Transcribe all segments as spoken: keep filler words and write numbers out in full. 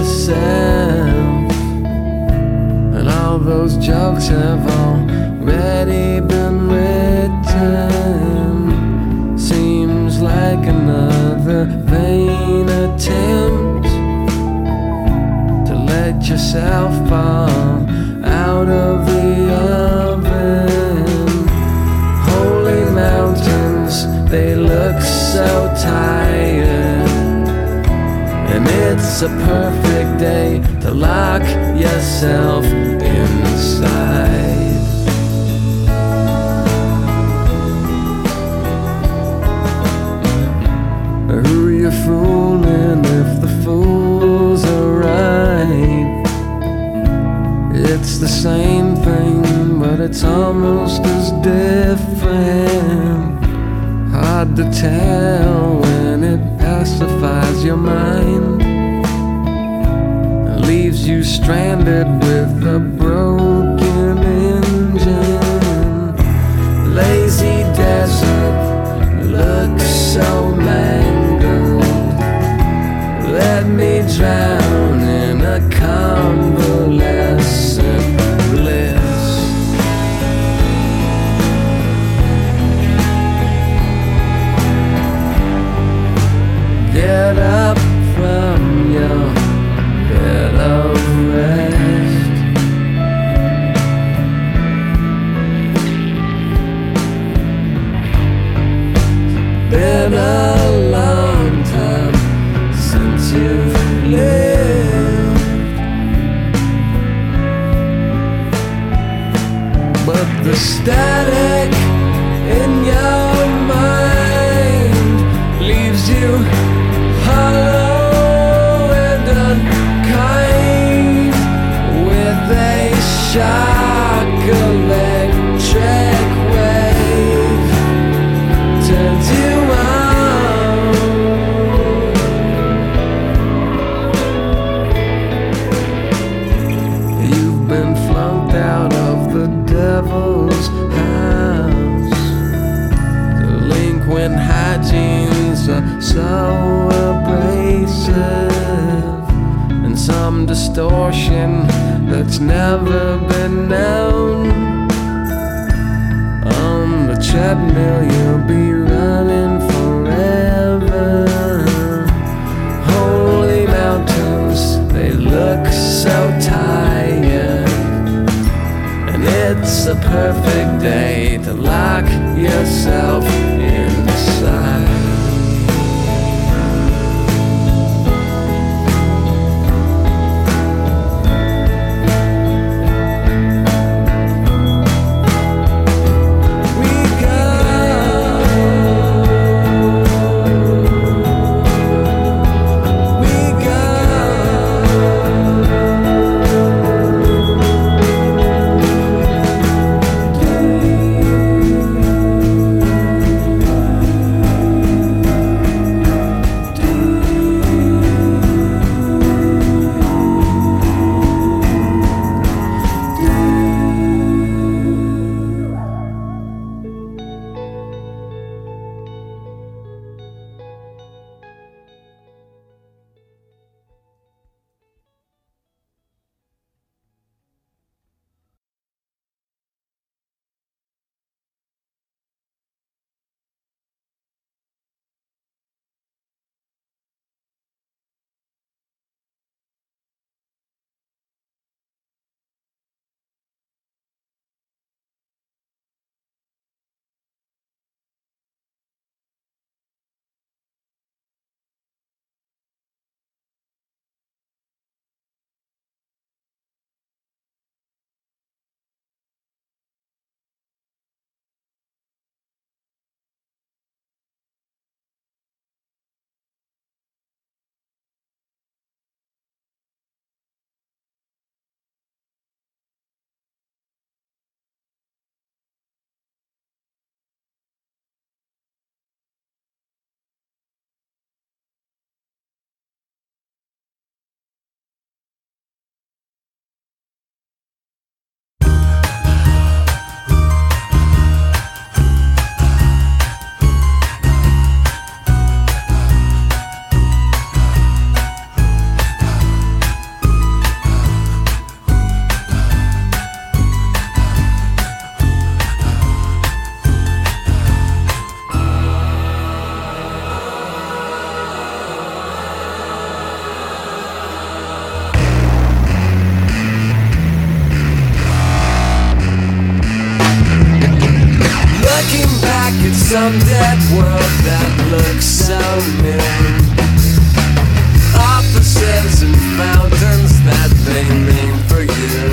yourself. And all those jokes have already been written. Seems like another vain attempt to let yourself fall out of the oven. Holy mountains, they look so tired, and it's a perfect day to lock yourself inside. Who are you fooling if the fools are right? It's the same thing, but it's almost as different. Hard to tell when it pacifies your mind, leaves you stranded with a broken engine. Lazy desert looks so mangled. Let me drown in a convalescent bliss. Get up from your bed of rest. Been a long time since you've lived, but the static in your mind leaves you hollow and unkind, with a shock electric wave turns you on. You've been flunked out of the devil's house. Delinquent hygienes are so abrasive, and some distortion that's never been known. On the treadmill you'll be running forever. Holy mountains, they look so tired, and it's a perfect day to lock yourself inside. We got some dead world that looks so new. Offices and fountains that they name for you.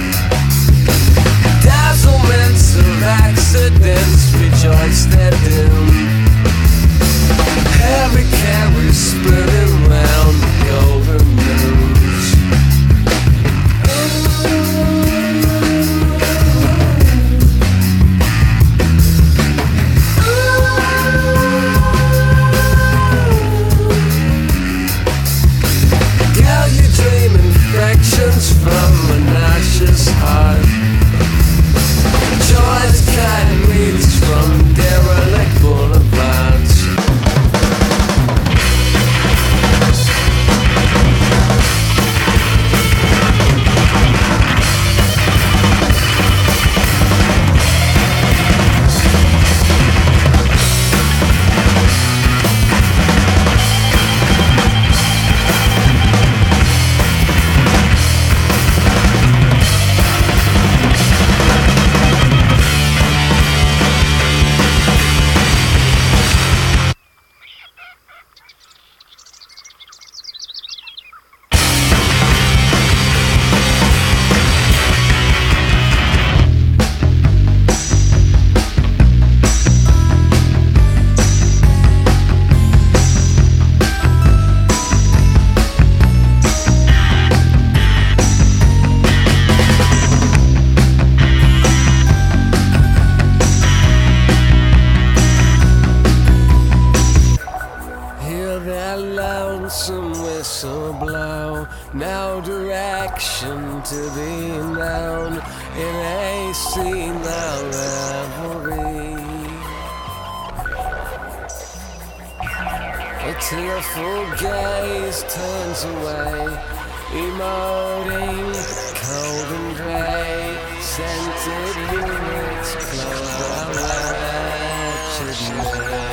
Dazzlements of accidents rejoice their doom. Heavy carriers spinning round the golden news. Girl, you dream infections from a nauseous heart. Joy's kind leads from derelict boulevards. Lonesome whistle blow, no direction to be known in a scene of revelry. A tearful gaze turns away, emoting cold and grey. Scented units close the wretched night.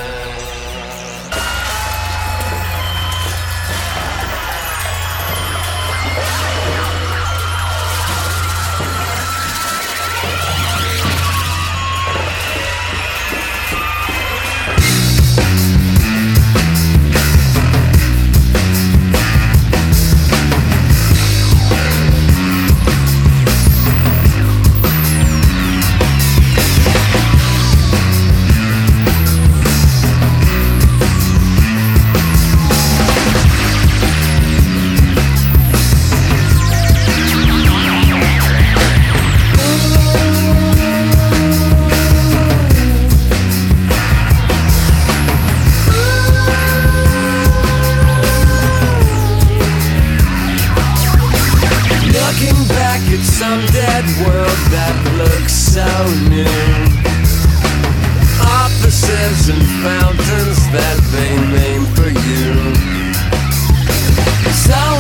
It's some dead world that looks so new. Offices and fountains that they name for you. So